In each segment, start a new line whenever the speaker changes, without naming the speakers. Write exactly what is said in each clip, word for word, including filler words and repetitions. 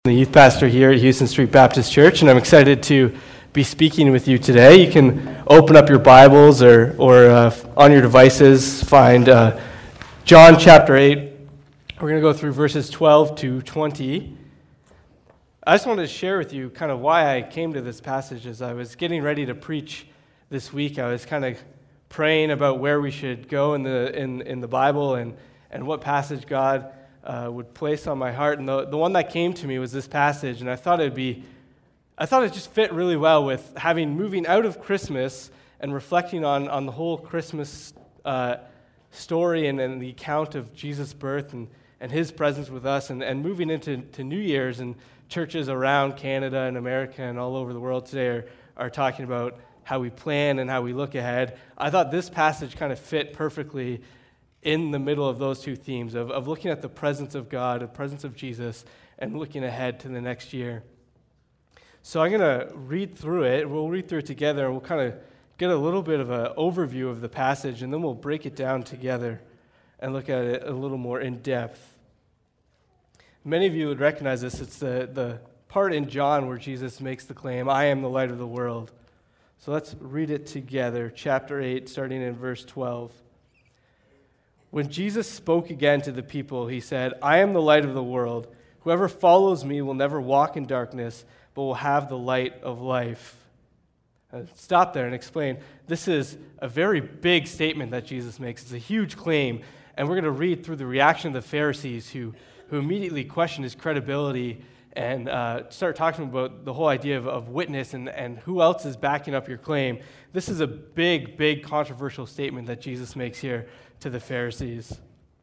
The youth pastor here at Houston Street Baptist Church, and I'm excited to be speaking with you today. You can open up your Bibles or, or uh, on your devices, find uh, John chapter eight. We're going to go through verses twelve to twenty. I just wanted to share with you kind of why I came to this passage. As I was getting ready to preach this week, I was kind of praying about where we should go in the in, in the Bible and, and what passage God Uh, would place on my heart, and the, the one that came to me was this passage, and I thought it'd be, I thought it just fit really well with having moving out of Christmas and reflecting on, on the whole Christmas uh, story and, and the account of Jesus' birth and, and his presence with us, and, and moving into to New Year's, and churches around Canada and America and all over the world today are, are talking about how we plan and how we look ahead. I thought this passage kind of fit perfectly in the middle of those two themes of, of looking at the presence of God, the presence of Jesus, and looking ahead to the next year. So I'm going to read through it. We'll read through it together, and we'll kind of get a little bit of an overview of the passage, and then we'll break it down together and look at it a little more in depth. Many of you would recognize this. It's the, the part in John where Jesus makes the claim, "I am the light of the world." So let's read it together, chapter eight, starting in verse twelve. When Jesus spoke again to the people, he said, "I am the light of the world. Whoever follows me will never walk in darkness, but will have the light of life." Uh, stop there and explain. This is a very big statement that Jesus makes. It's a huge claim, and we're going to read through the reaction of the Pharisees who, who immediately question his credibility and uh, start talking about the whole idea of, of witness and, and who else is backing up your claim. This is a big, big controversial statement that Jesus makes here to the Pharisees.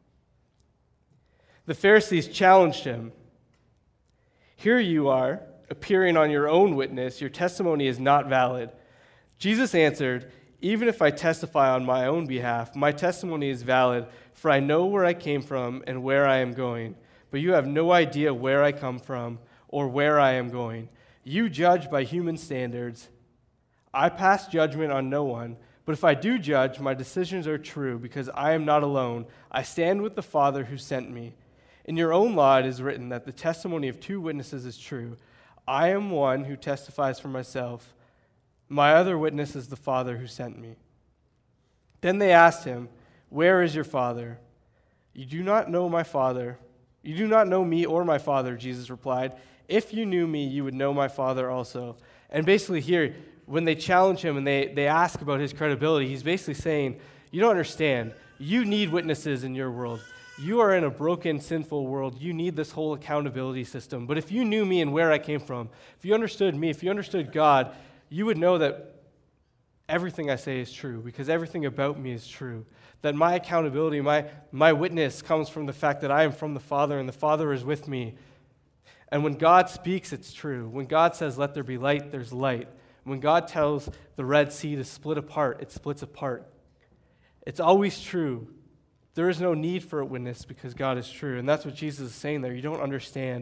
The Pharisees challenged him. "Here you are, appearing on your own witness. Your testimony is not valid." Jesus answered, "Even if I testify on my own behalf, my testimony is valid, for I know where I came from and where I am going. But you have no idea where I come from or where I am going. You judge by human standards. I pass judgment on no one. But if I do judge, my decisions are true, because I am not alone. I stand with the Father who sent me. In your own law it is written that the testimony of two witnesses is true. I am one who testifies for myself. My other witness is the Father who sent me." Then they asked him, "Where is your Father?" "You do not know my Father. You do not know me or my Father," Jesus replied. "If you knew me, you would know my Father also." And basically here, when they challenge him and they, they ask about his credibility, he's basically saying, you don't understand. You need witnesses in your world. You are in a broken, sinful world. You need this whole accountability system. But if you knew me and where I came from, if you understood me, if you understood God, you would know that everything I say is true, because everything about me is true. That my accountability, my, my witness comes from the fact that I am from the Father and the Father is with me. And when God speaks, it's true. When God says, "Let there be light," there's light. When God tells the Red Sea to split apart, it splits apart. It's always true. There is no need for a witness because God is true. And that's what Jesus is saying there. You don't understand.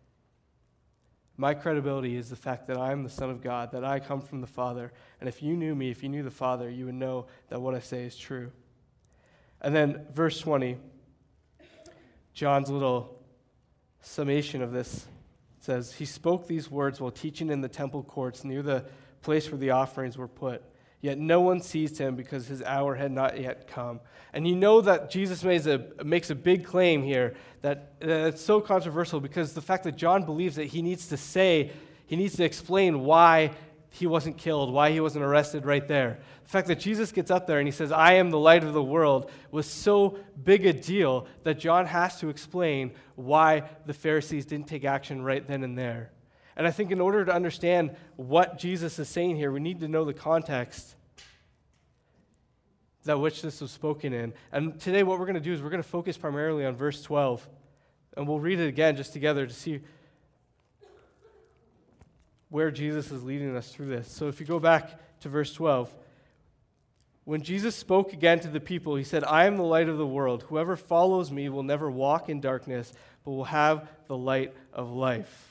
My credibility is the fact that I am the Son of God, that I come from the Father. And if you knew me, if you knew the Father, you would know that what I say is true. And then verse twenty, John's little summation of this says, "He spoke these words while teaching in the temple courts near the place where the offerings were put. Yet no one seized him because his hour had not yet come." And you know that Jesus makes a, makes a big claim here that, that it's so controversial because the fact that John believes that he needs to say, he needs to explain why he wasn't killed, why he wasn't arrested right there. The fact that Jesus gets up there and he says, "I am the light of the world," was so big a deal that John has to explain why the Pharisees didn't take action right then and there. And I think in order to understand what Jesus is saying here, we need to know the context that which this was spoken in. And today what we're going to do is we're going to focus primarily on verse twelve. And we'll read it again just together to see where Jesus is leading us through this. So if you go back to verse twelve, when Jesus spoke again to the people, he said, "I am the light of the world. Whoever follows me will never walk in darkness, but will have the light of life."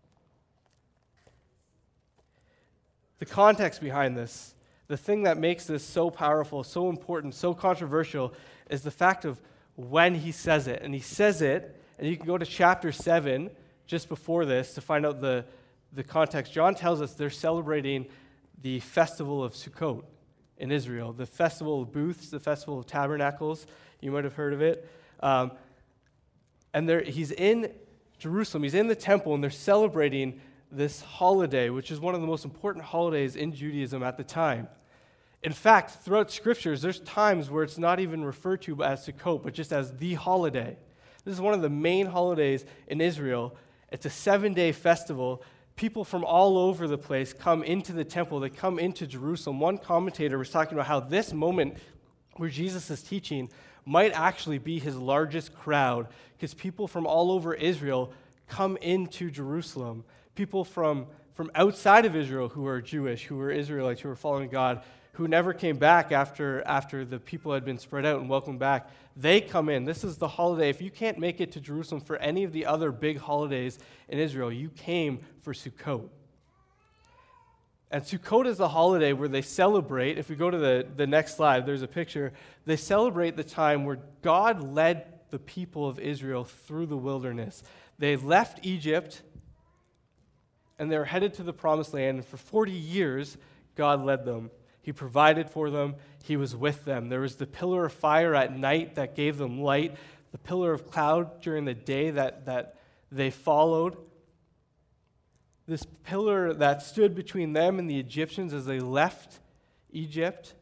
The context behind this, the thing that makes this so powerful, so important, so controversial, is the fact of when he says it. And he says it, and you can go to chapter seven, just before this, to find out the, the context, John tells us they're celebrating the festival of Sukkot in Israel, the festival of booths, the festival of tabernacles. You might have heard of it. Um, and he's in Jerusalem, he's in the temple, and they're celebrating this holiday, which is one of the most important holidays in Judaism at the time. In fact, throughout scriptures, there's times where it's not even referred to as Sukkot, but just as the holiday. This is one of the main holidays in Israel. It's a seven-day festival. People from all over the place come into the temple. They come into Jerusalem. One commentator was talking about how this moment where Jesus is teaching might actually be his largest crowd, because people from all over Israel come into Jerusalem. People from, from outside of Israel who are Jewish, who are Israelites, who are following God, who never came back after, after the people had been spread out and welcomed back, they come in. This is the holiday. If you can't make it to Jerusalem for any of the other big holidays in Israel, you came for Sukkot. And Sukkot is the holiday where they celebrate. If we go to the, the next slide, there's a picture. They celebrate the time where God led the people of Israel through the wilderness. They left Egypt, and they were headed to the Promised Land, and for forty years, God led them. He provided for them. He was with them. There was the pillar of fire at night that gave them light, the pillar of cloud during the day that, that they followed. This pillar that stood between them and the Egyptians as they left Egypt.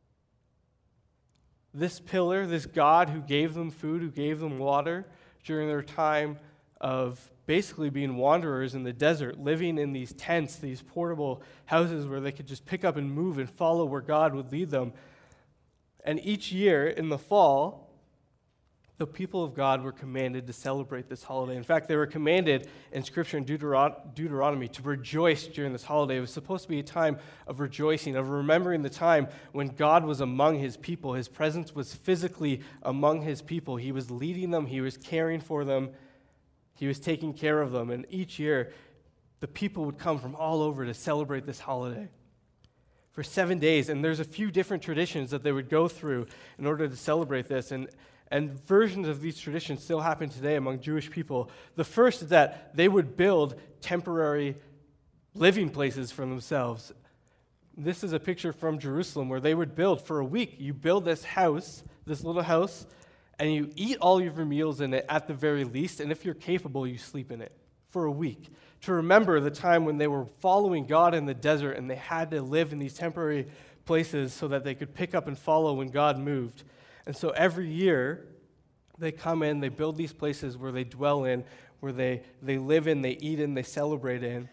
This pillar, this God who gave them food, who gave them water during their time of basically being wanderers in the desert, living in these tents, these portable houses where they could just pick up and move and follow where God would lead them. And each year in the fall, the people of God were commanded to celebrate this holiday. In fact, they were commanded in Scripture in Deuteron- Deuteronomy to rejoice during this holiday. It was supposed to be a time of rejoicing, of remembering the time when God was among his people. His presence was physically among his people. He was leading them. He was caring for them. He was taking care of them. And each year, the people would come from all over to celebrate this holiday for seven days. And there's a few different traditions that they would go through in order to celebrate this. And, and versions of these traditions still happen today among Jewish people. The first is that they would build temporary living places for themselves. This is a picture from Jerusalem where they would build for a week. You build this house, this little house, and you eat all of your meals in it at the very least, and if you're capable, you sleep in it for a week, to remember the time when they were following God in the desert and they had to live in these temporary places so that they could pick up and follow when God moved. And so every year, they come in, they build these places where they dwell in, where they, they live in, they eat in, they celebrate in.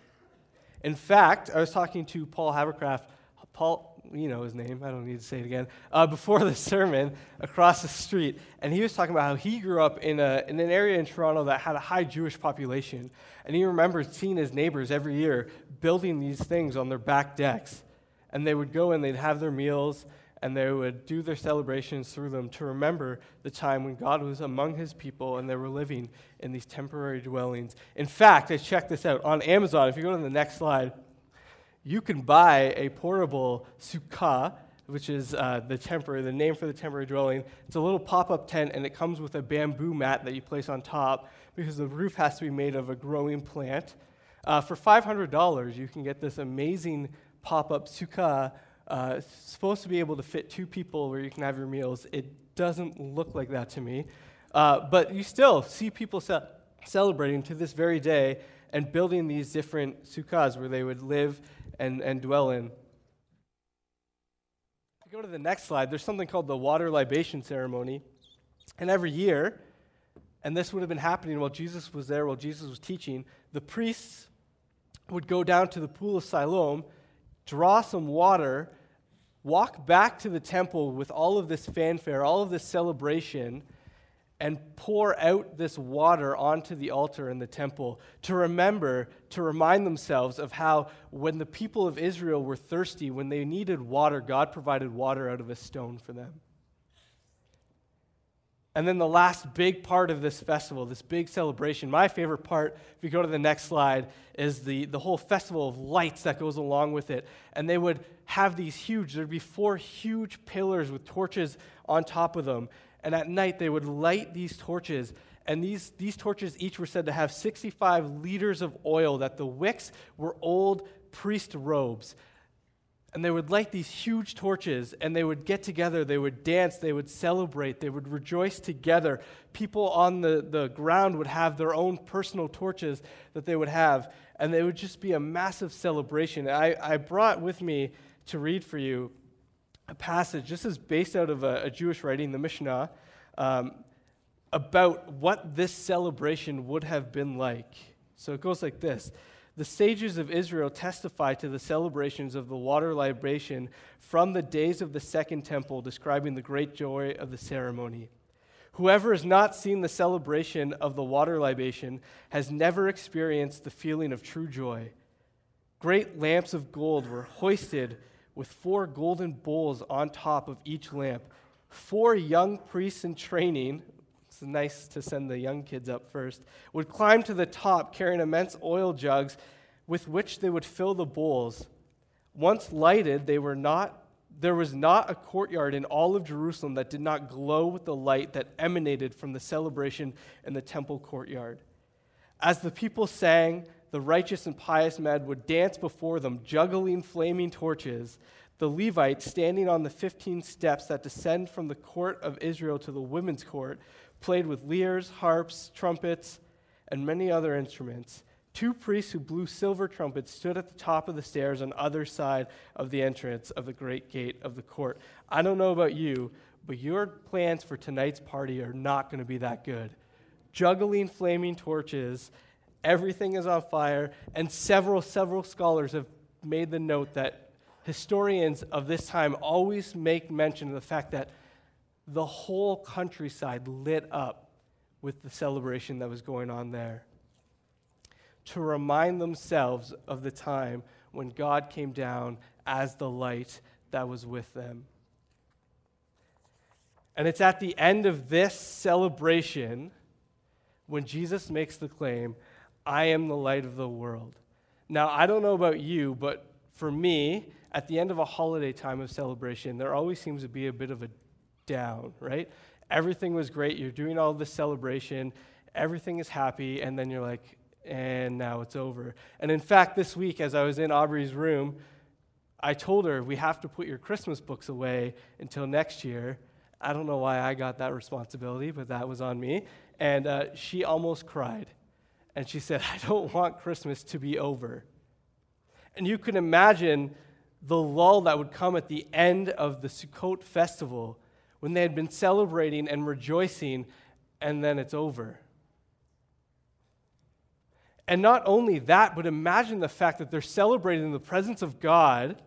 In fact, I was talking to Paul Havercraft, Paul, you know his name, I don't need to say it again, uh, before the sermon across the street, and he was talking about how he grew up in, a, in an area in Toronto that had a high Jewish population, and he remembers seeing his neighbors every year building these things on their back decks, and they would go and they'd have their meals, and they would do their celebrations through them to remember the time when God was among his people and they were living in these temporary dwellings. In fact, I checked this out. On Amazon, if you go to the next slide, you can buy a portable sukkah, which is uh, the temporary, the name for the temporary dwelling. It's a little pop-up tent, and it comes with a bamboo mat that you place on top because the roof has to be made of a growing plant. Uh, for five hundred dollars, you can get this amazing pop-up sukkah. Uh, it's supposed to be able to fit two people where you can have your meals. It doesn't look like that to me. Uh, but you still see people ce- celebrating to this very day and building these different sukkahs where they would live and, and dwell in. If you go to the next slide, there's something called the water libation ceremony. And every year, and this would have been happening while Jesus was there, while Jesus was teaching, the priests would go down to the pool of Siloam, draw some water, walk back to the temple with all of this fanfare, all of this celebration, and pour out this water onto the altar in the temple to remember, to remind themselves of how when the people of Israel were thirsty, when they needed water, God provided water out of a stone for them. And then the last big part of this festival, this big celebration, my favorite part, if you go to the next slide, is the, the whole festival of lights that goes along with it. And they would have these huge, there'd be four huge pillars with torches on top of them. And at night, they would light these torches, And these, these torches each were said to have sixty-five liters of oil, that the wicks were old priest robes. And they would light these huge torches, and they would get together, they would dance, they would celebrate, they would rejoice together. People on the, the ground would have their own personal torches that they would have, and they would just be a massive celebration. I, I brought with me to read for you a passage. This is based out of a, a Jewish writing, the Mishnah, um, about what this celebration would have been like. So it goes like this. The sages of Israel testify to the celebrations of the water libation from the days of the Second Temple, describing the great joy of the ceremony. Whoever has not seen the celebration of the water libation has never experienced the feeling of true joy. Great lamps of gold were hoisted with four golden bowls on top of each lamp. Four young priests in training, it's nice to send the young kids up first, would climb to the top carrying immense oil jugs with which they would fill the bowls. Once lighted, they were not, there was not a courtyard in all of Jerusalem that did not glow with the light that emanated from the celebration in the temple courtyard. As the people sang, the righteous and pious men would dance before them, juggling flaming torches. The Levites, standing on the fifteen steps that descend from the court of Israel to the women's court, played with lyres, harps, trumpets, and many other instruments. Two priests who blew silver trumpets stood at the top of the stairs on either side of the entrance of the great gate of the court. I don't know about you, but your plans for tonight's party are not going to be that good. Juggling flaming torches, everything is on fire, and several, several scholars have made the note that historians of this time always make mention of the fact that the whole countryside lit up with the celebration that was going on there, to remind themselves of the time when God came down as the light that was with them. And it's at the end of this celebration when Jesus makes the claim, I am the light of the world. Now, I don't know about you, but for me, at the end of a holiday time of celebration, there always seems to be a bit of a down, right? Everything was great. You're doing all this celebration. Everything is happy. And then you're like, and now it's over. And in fact, this week, as I was in Aubrey's room, I told her, we have to put your Christmas books away until next year. I don't know why I got that responsibility, but that was on me. And uh, she almost cried. And she said, I don't want Christmas to be over. And you can imagine the lull that would come at the end of the Sukkot festival when they had been celebrating and rejoicing, and then it's over. And not only that, but imagine the fact that they're celebrating in the presence of God,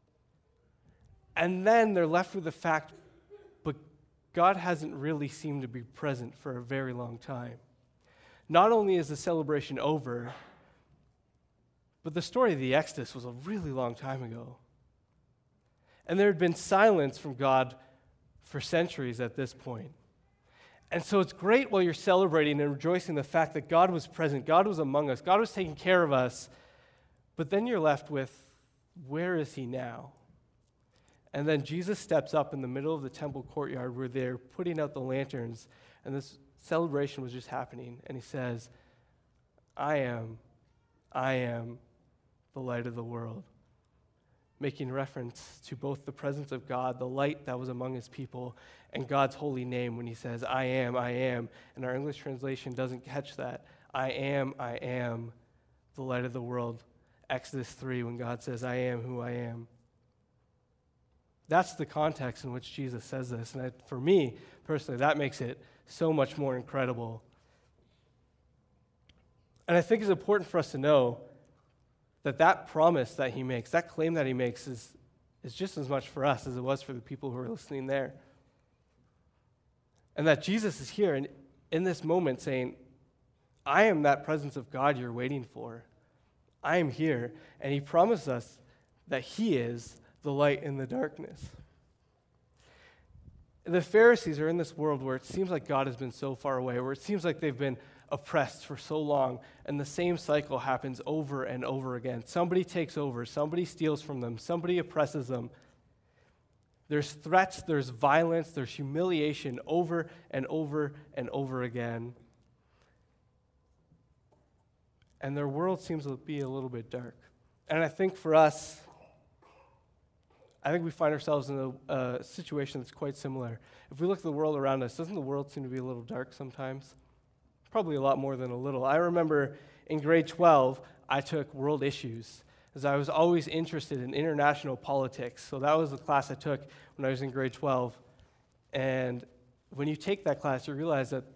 and then they're left with the fact, but God hasn't really seemed to be present for a very long time. Not only is the celebration over, but the story of the Exodus was a really long time ago. And there had been silence from God for centuries at this point. And so it's great while you're celebrating and rejoicing the fact that God was present, God was among us, God was taking care of us, but then you're left with, where is he now? And then Jesus steps up in the middle of the temple courtyard where they're putting out the lanterns, and this celebration was just happening, and he says, I am, I am the light of the world, making reference to both the presence of God, the light that was among his people, and God's holy name when he says, I am, I am. And our English translation doesn't catch that. I am, I am the light of the world. Exodus three, when God says, I am who I am. That's the context in which Jesus says this. And I, for me, personally, that makes it so much more incredible. And I think it's important for us to know that that promise that he makes, that claim that he makes is, is just as much for us as it was for the people who were listening there. And that Jesus is here in, in this moment saying, I am that presence of God you're waiting for. I am here. And he promised us that he is the light in the darkness. The Pharisees are in this world where it seems like God has been so far away, where it seems like they've been oppressed for so long, and the same cycle happens over and over again. Somebody takes over, somebody steals from them, somebody oppresses them. There's threats, there's violence, there's humiliation over and over and over again. and their world seems to be a little bit dark. And I think for us, I think we find ourselves in a, a situation that's quite similar. If we look at the world around us, doesn't the world seem to be a little dark sometimes? Probably a lot more than a little. I remember in grade twelve, I took world issues, as I was always interested in international politics. So that was the class I took when I was in grade twelve. And when you take that class, you realize that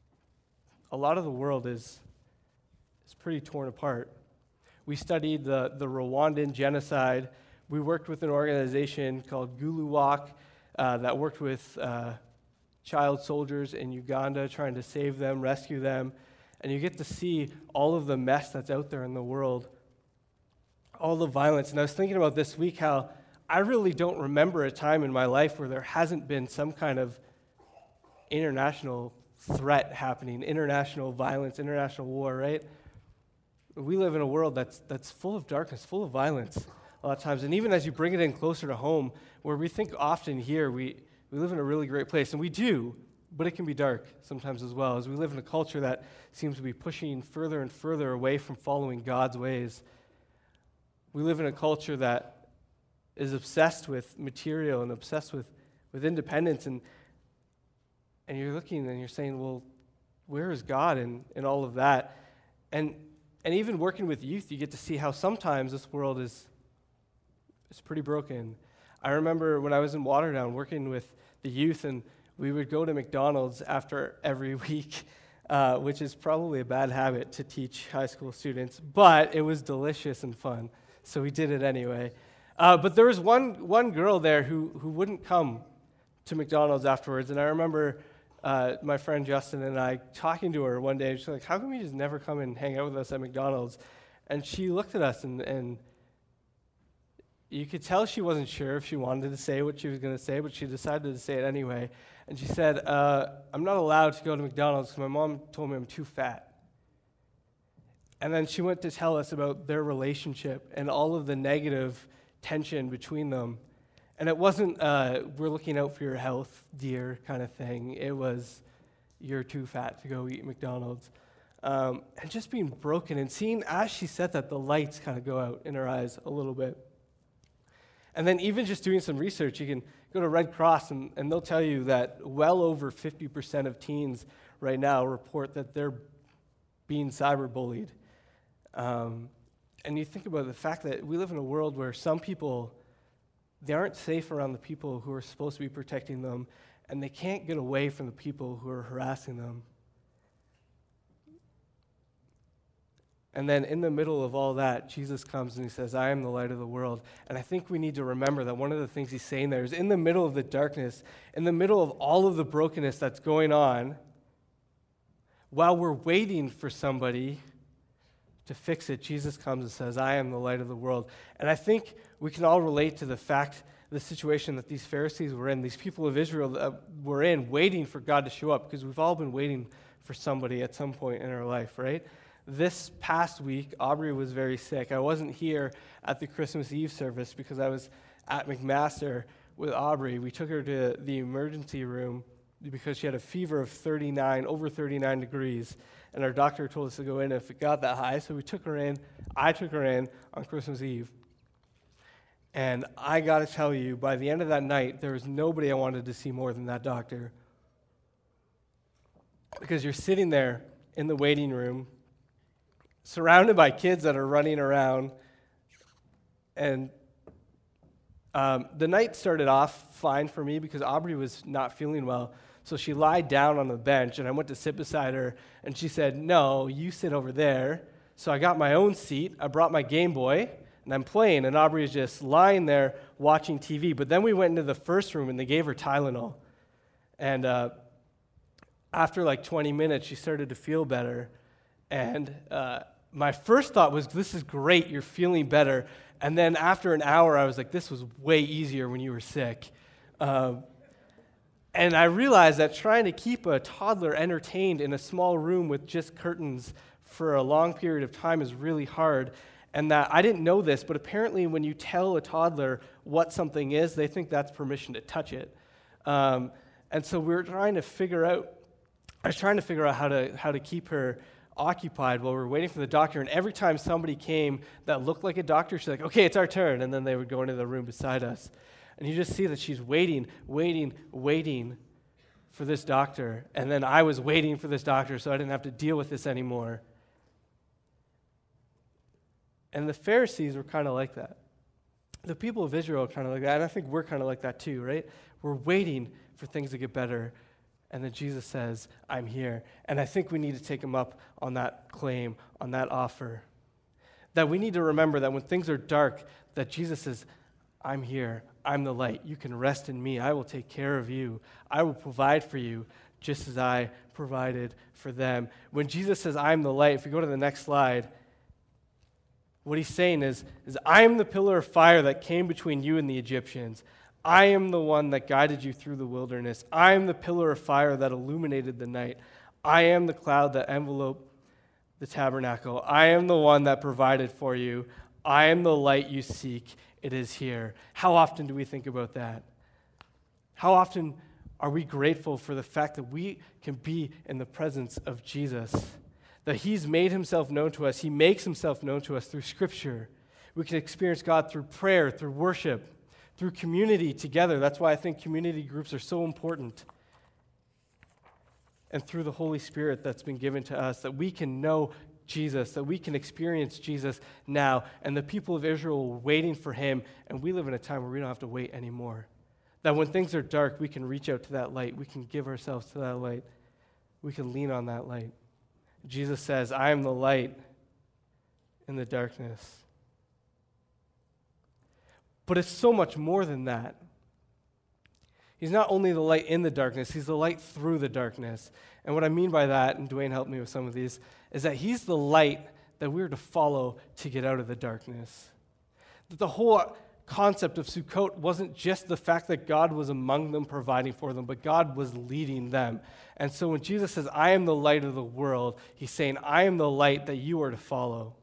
a lot of the world is, is pretty torn apart. We studied the, the Rwandan genocide. We worked with an organization called Guluwalk uh, that worked with uh, child soldiers in Uganda, trying to save them, rescue them. And you get to see all of the mess that's out there in the world, all the violence. And I was thinking about this week how I really don't remember a time in my life where there hasn't been some kind of international threat happening, international violence, international war, right? We live in a world that's that's full of darkness, full of violence a lot of times. And even as you bring it in closer to home, where we think often here, we, we live in a really great place, and we do, but it can be dark sometimes as well, as we live in a culture that seems to be pushing further and further away from following God's ways. We live in a culture that is obsessed with material and obsessed with, with independence, and and you're looking and you're saying, well, where is God in, in all of that? And and even working with youth, you get to see how sometimes this world is, is pretty broken. I remember when I was in Waterdown working with the youth, and we would go to McDonald's after every week, uh, which is probably a bad habit to teach high school students, but it was delicious and fun, so we did it anyway. Uh, but there was one one girl there who, who wouldn't come to McDonald's afterwards, and I remember uh, my friend Justin and I talking to her one day, and she's like, how come you just never come and hang out with us at McDonald's? And she looked at us, and, and you could tell she wasn't sure if she wanted to say what she was going to say, but she decided to say it anyway. And she said, uh, I'm not allowed to go to McDonald's because my mom told me I'm too fat. And then she went to tell us about their relationship and all of the negative tension between them. And it wasn't, uh, we're looking out for your health, dear, kind of thing. It was, you're too fat to go eat McDonald's. Um, and just being broken and seeing, as she said that, the lights kind of go out in her eyes a little bit. And then even just doing some research, you can go to Red Cross, and, and they'll tell you that well over fifty percent of teens right now report that they're being cyberbullied. Um, and you think about the fact that we live in a world where some people, they aren't safe around the people who are supposed to be protecting them, and they can't get away from the people who are harassing them. And then in the middle of all that, Jesus comes and he says, I am the light of the world. And I think we need to remember that one of the things he's saying there is in the middle of the darkness, in the middle of all of the brokenness that's going on, while we're waiting for somebody to fix it, Jesus comes and says, I am the light of the world. And I think we can all relate to the fact, the situation that these Pharisees were in, these people of Israel that were in, waiting for God to show up, because we've all been waiting for somebody at some point in our life, right? This past week, Aubrey was very sick. I wasn't here at the Christmas Eve service because I was at McMaster with Aubrey. We took her to the emergency room because she had a fever of thirty-nine, over thirty-nine degrees, and our doctor told us to go in if it got that high, so we took her in. I took her in on Christmas Eve. And I got to tell you, by the end of that night, there was nobody I wanted to see more than that doctor. Because you're sitting there in the waiting room, surrounded by kids that are running around, and um, the night started off fine for me because Aubrey was not feeling well, so she lied down on the bench, and I went to sit beside her, and she said, no, you sit over there. So I got my own seat, I brought my Game Boy, and I'm playing, and Aubrey is just lying there watching T V. But then we went into the first room, and they gave her Tylenol, and uh, after like twenty minutes, she started to feel better, and uh, my first thought was, this is great, you're feeling better. And then after an hour, I was like, this was way easier when you were sick. Um, and I realized that trying to keep a toddler entertained in a small room with just curtains for a long period of time is really hard. And that I didn't know this, but apparently when you tell a toddler what something is, they think that's permission to touch it. Um, and so we were trying to figure out, I was trying to figure out how to how to keep her occupied while we were waiting for the doctor, and every time somebody came that looked like a doctor, she's like, okay, it's our turn, and then they would go into the room beside us. And you just see that she's waiting, waiting, waiting for this doctor, and then I was waiting for this doctor so I didn't have to deal with this anymore. And the Pharisees were kind of like that. The people of Israel are kind of like that, and I think we're kind of like that too, right? We're waiting for things to get better, and then Jesus says, I'm here. And I think we need to take him up on that claim, on that offer. That we need to remember that when things are dark, that Jesus says, I'm here. I'm the light. You can rest in me. I will take care of you. I will provide for you just as I provided for them. When Jesus says, I'm the light, if we go to the next slide, what he's saying is, is, I am the pillar of fire that came between you and the Egyptians. I am the one that guided you through the wilderness. I am the pillar of fire that illuminated the night. I am the cloud that enveloped the tabernacle. I am the one that provided for you. I am the light you seek. It is here. How often do we think about that? How often are we grateful for the fact that we can be in the presence of Jesus? That he's made himself known to us. He makes himself known to us through Scripture. We can experience God through prayer, through worship, through community together. That's why I think community groups are so important. And through the Holy Spirit that's been given to us, that we can know Jesus, that we can experience Jesus now. And the people of Israel were waiting for him, and we live in a time where we don't have to wait anymore. That when things are dark, we can reach out to that light. We can give ourselves to that light. We can lean on that light. Jesus says, I am the light in the darkness. But it's so much more than that. He's not only the light in the darkness, he's the light through the darkness. And what I mean by that, and Dwayne helped me with some of these, is that he's the light that we're to follow to get out of the darkness. That the whole concept of Sukkot wasn't just the fact that God was among them providing for them, but God was leading them. And so when Jesus says, I am the light of the world, he's saying, I am the light that you are to follow.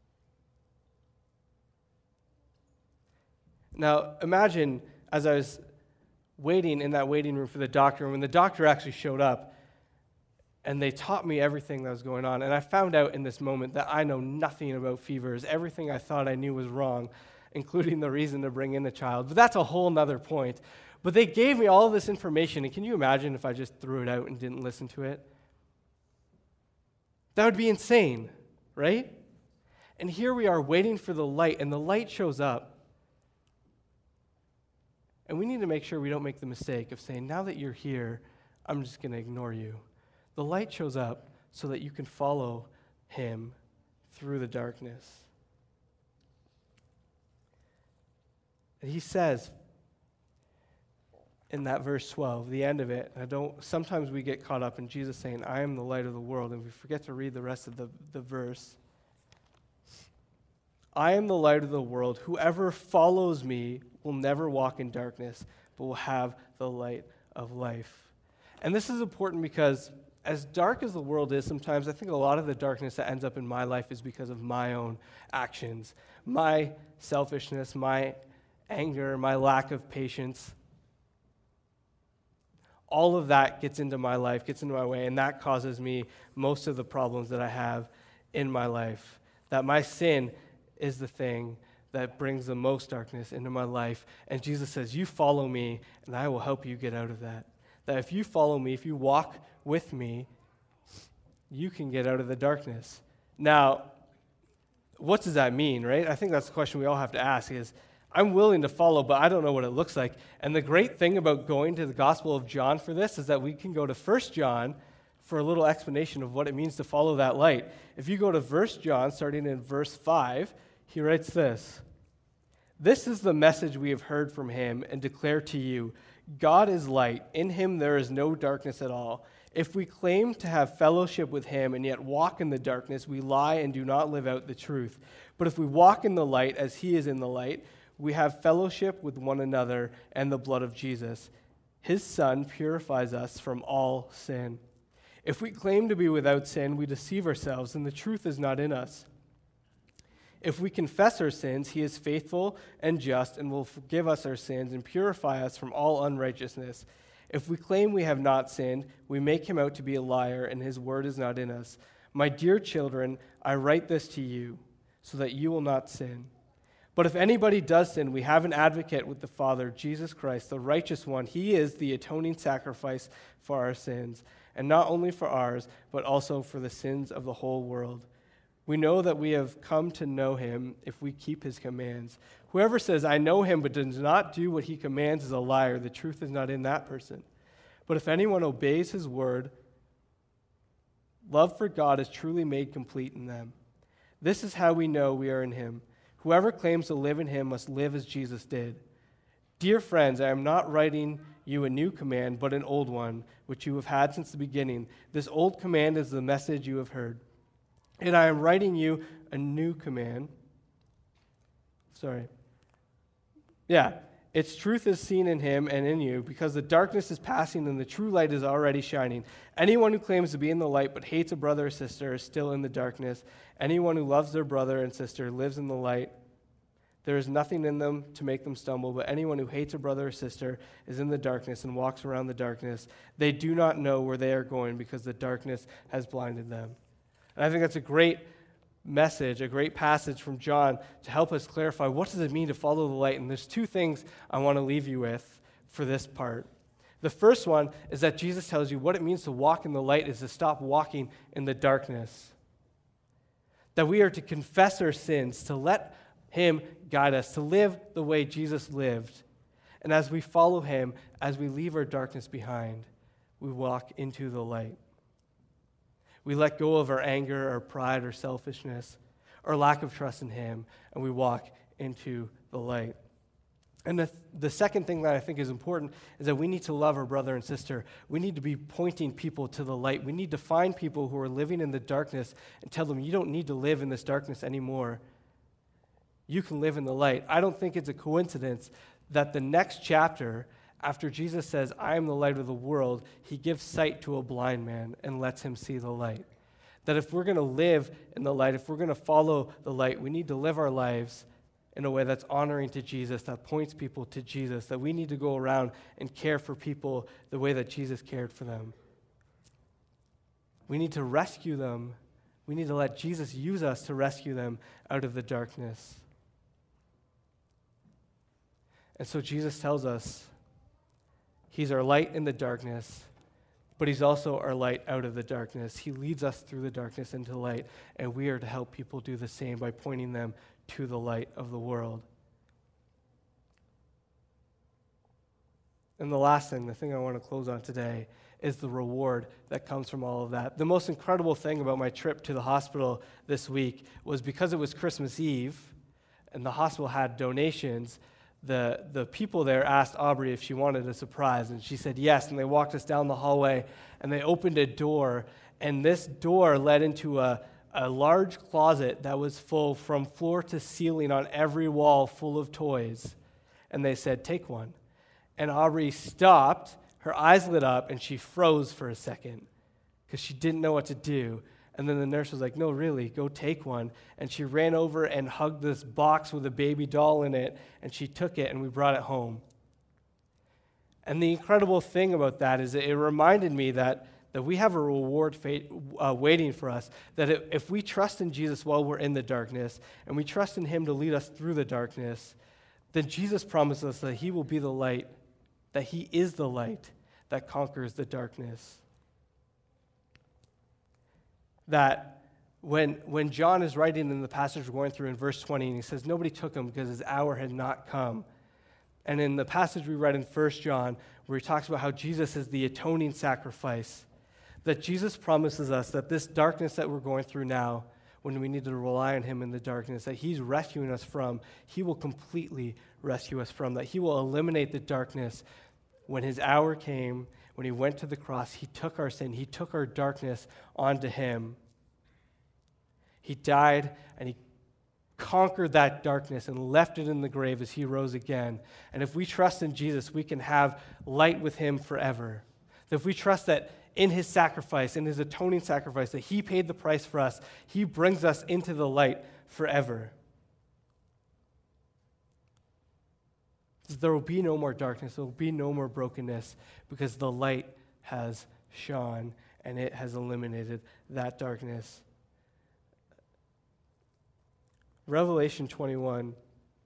Now, imagine as I was waiting in that waiting room for the doctor, and when the doctor actually showed up, and they taught me everything that was going on, and I found out in this moment that I know nothing about fevers. Everything I thought I knew was wrong, including the reason to bring in a child. But that's a whole nother point. But they gave me all this information, and can you imagine if I just threw it out and didn't listen to it? That would be insane, right? And here we are waiting for the light, and the light shows up. And we need to make sure we don't make the mistake of saying, now that you're here, I'm just going to ignore you. The light shows up so that you can follow him through the darkness. And he says in that verse twelve, the end of it, I don't. Sometimes we get caught up in Jesus saying, I am the light of the world, and we forget to read the rest of the, the verse. I am the light of the world. Whoever follows me will never walk in darkness, but will have the light of life. And this is important because as dark as the world is sometimes, I think a lot of the darkness that ends up in my life is because of my own actions, my selfishness, my anger, my lack of patience. All of that gets into my life, gets into my way, and that causes me most of the problems that I have in my life. That my sin is the thing that brings the most darkness into my life. And Jesus says, you follow me, and I will help you get out of that. That if you follow me, if you walk with me, you can get out of the darkness. Now, what does that mean, right? I think that's the question we all have to ask is, I'm willing to follow, but I don't know what it looks like. And the great thing about going to the Gospel of John for this is that we can go to First John for a little explanation of what it means to follow that light. If you go to First John, starting in verse five, he writes this, this is the message we have heard from him and declare to you, God is light. In him there is no darkness at all. If we claim to have fellowship with him and yet walk in the darkness, we lie and do not live out the truth. But if we walk in the light as he is in the light, we have fellowship with one another, and the blood of Jesus, his Son, purifies us from all sin. If we claim to be without sin, we deceive ourselves, and the truth is not in us. If we confess our sins, he is faithful and just and will forgive us our sins and purify us from all unrighteousness. If we claim we have not sinned, we make him out to be a liar, and his word is not in us. My dear children, I write this to you so that you will not sin. But if anybody does sin, we have an advocate with the Father, Jesus Christ, the righteous one. He is the atoning sacrifice for our sins, and not only for ours, but also for the sins of the whole world. We know that we have come to know him if we keep his commands. Whoever says, I know him, but does not do what he commands is a liar. The truth is not in that person. But if anyone obeys his word, love for God is truly made complete in them. This is how we know we are in him. Whoever claims to live in him must live as Jesus did. Dear friends, I am not writing you a new command, but an old one, which you have had since the beginning. This old command is the message you have heard. And I am writing you a new command. Sorry. Yeah. Its truth is seen in him and in you, because the darkness is passing and the true light is already shining. Anyone who claims to be in the light but hates a brother or sister is still in the darkness. Anyone who loves their brother and sister lives in the light. There is nothing in them to make them stumble, but anyone who hates a brother or sister is in the darkness and walks around the darkness. They do not know where they are going because the darkness has blinded them. And I think that's a great message, a great passage from John to help us clarify what does it mean to follow the light. And there's two things I want to leave you with for this part. The first one is that Jesus tells you what it means to walk in the light is to stop walking in the darkness. That we are to confess our sins, to let him guide us, to live the way Jesus lived. And as we follow him, as we leave our darkness behind, we walk into the light. We let go of our anger, our pride, our selfishness, our lack of trust in him, and we walk into the light. And the, the second thing that I think is important is that we need to love our brother and sister. We need to be pointing people to the light. We need to find people who are living in the darkness and tell them, you don't need to live in this darkness anymore. You can live in the light. I don't think it's a coincidence that the next chapter, after Jesus says, I am the light of the world, he gives sight to a blind man and lets him see the light. That if we're going to live in the light, if we're going to follow the light, we need to live our lives in a way that's honoring to Jesus, that points people to Jesus, that we need to go around and care for people the way that Jesus cared for them. We need to rescue them. We need to let Jesus use us to rescue them out of the darkness. And so Jesus tells us he's our light in the darkness, but he's also our light out of the darkness. He leads us through the darkness into light, and we are to help people do the same by pointing them to the light of the world. And the last thing, the thing I want to close on today, is the reward that comes from all of that. The most incredible thing about my trip to the hospital this week was because it was Christmas Eve, and the hospital had donations. The, the people there asked Aubrey if she wanted a surprise, and she said yes, and they walked us down the hallway, and they opened a door, and this door led into a, a large closet that was full from floor to ceiling on every wall full of toys, and they said, take one. And Aubrey stopped, her eyes lit up, and she froze for a second because she didn't know what to do. And then the nurse was like, no, really, go take one. And she ran over and hugged this box with a baby doll in it, and she took it, and we brought it home. And the incredible thing about that is that it reminded me that, that we have a reward fate, uh, waiting for us, that it, if we trust in Jesus while we're in the darkness, and we trust in him to lead us through the darkness, then Jesus promises us that he will be the light, that he is the light that conquers the darkness. That when, when John is writing in the passage we're going through in verse twenty, and he says, nobody took him because his hour had not come. And in the passage we read in First John, where he talks about how Jesus is the atoning sacrifice, that Jesus promises us that this darkness that we're going through now, when we need to rely on him in the darkness, that he's rescuing us from, he will completely rescue us from, that he will eliminate the darkness. When his hour came, when he went to the cross, he took our sin, he took our darkness onto him. He died and he conquered that darkness and left it in the grave as he rose again. And if we trust in Jesus, we can have light with him forever. That if we trust that in his sacrifice, in his atoning sacrifice, that he paid the price for us, he brings us into the light forever. There will be no more darkness. There will be no more brokenness because the light has shone and it has eliminated that darkness. Revelation twenty-one,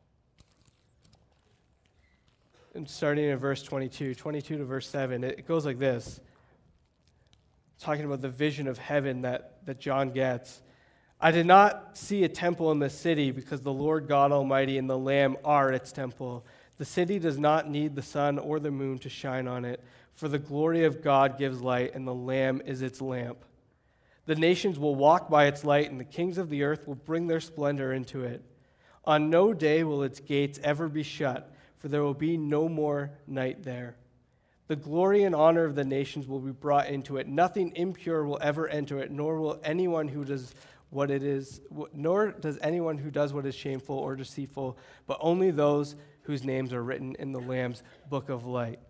and starting in verse twenty-two, twenty-two to verse seven, it goes like this, talking about the vision of heaven that, that John gets. I did not see a temple in the city because the Lord God Almighty and the Lamb are its temple. The city does not need the sun or the moon to shine on it, for the glory of God gives light, and the Lamb is its lamp. The nations will walk by its light, and the kings of the earth will bring their splendor into it. On no day will its gates ever be shut, for there will be no more night there. The glory and honor of the nations will be brought into it. Nothing impure will ever enter it, nor will anyone who does what it is, nor does anyone who does what is shameful or deceitful, but only those whose names are written in the Lamb's book of light.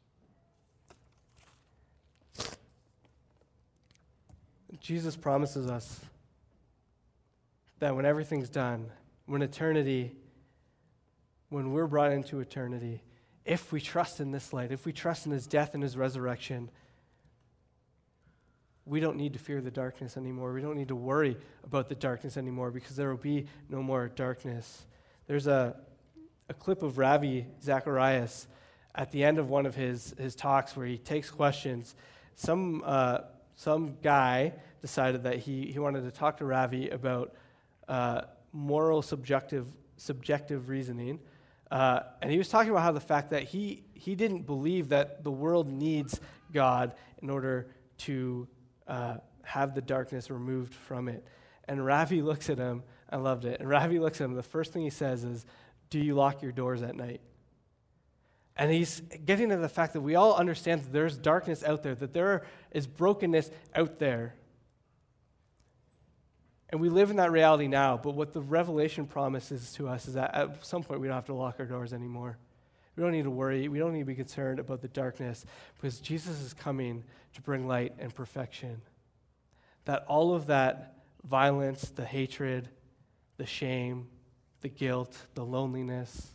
Jesus promises us that when everything's done, when eternity, when we're brought into eternity, if we trust in this light, if we trust in his death and his resurrection, we don't need to fear the darkness anymore. We don't need to worry about the darkness anymore because there will be no more darkness. There's a, a clip of Ravi Zacharias at the end of one of his, his talks where he takes questions. Some uh, some guy decided that he, he wanted to talk to Ravi about uh, moral subjective subjective reasoning. Uh, and he was talking about how the fact that he, he didn't believe that the world needs God in order to uh, have the darkness removed from it. And Ravi looks at him, I loved it, and Ravi looks at him, the first thing he says is, do you lock your doors at night? And he's getting to the fact that we all understand that there's darkness out there, that there is brokenness out there. And we live in that reality now, but what the Revelation promises to us is that at some point we don't have to lock our doors anymore. We don't need to worry. We don't need to be concerned about the darkness because Jesus is coming to bring light and perfection. That all of that violence, the hatred, the shame, the guilt, the loneliness,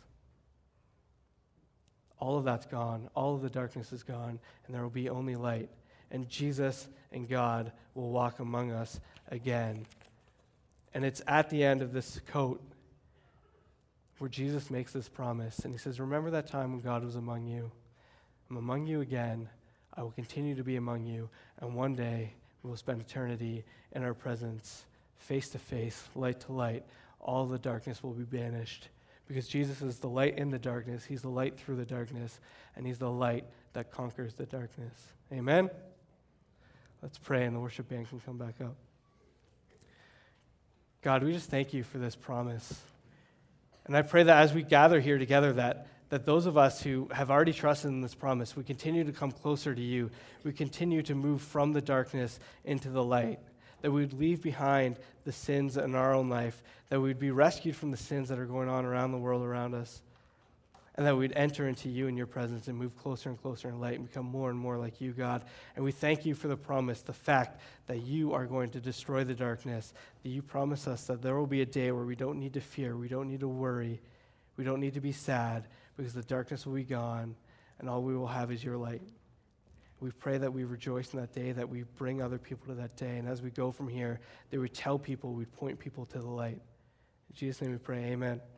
all of that's gone. All of the darkness is gone, and there will be only light. And Jesus and God will walk among us again. And it's at the end of this coat where Jesus makes this promise. And he says, remember that time when God was among you. I'm among you again. I will continue to be among you. And one day we will spend eternity in our presence, face to face, light to light. All the darkness will be banished. Because Jesus is the light in the darkness. He's the light through the darkness. And he's the light that conquers the darkness. Amen? Let's pray and the worship band can come back up. God, we just thank you for this promise. And I pray that as we gather here together, that, that those of us who have already trusted in this promise, we continue to come closer to you. We continue to move from the darkness into the light. That we would leave behind the sins in our own life, that we would be rescued from the sins that are going on around the world around us, and that we'd enter into you in your presence and move closer and closer in light and become more and more like you, God. And we thank you for the promise, the fact that you are going to destroy the darkness, that you promise us that there will be a day where we don't need to fear, we don't need to worry, we don't need to be sad, because the darkness will be gone, and all we will have is your light. We pray that we rejoice in that day, that we bring other people to that day. And as we go from here, that we tell people, we point people to the light. In Jesus' name we pray, amen.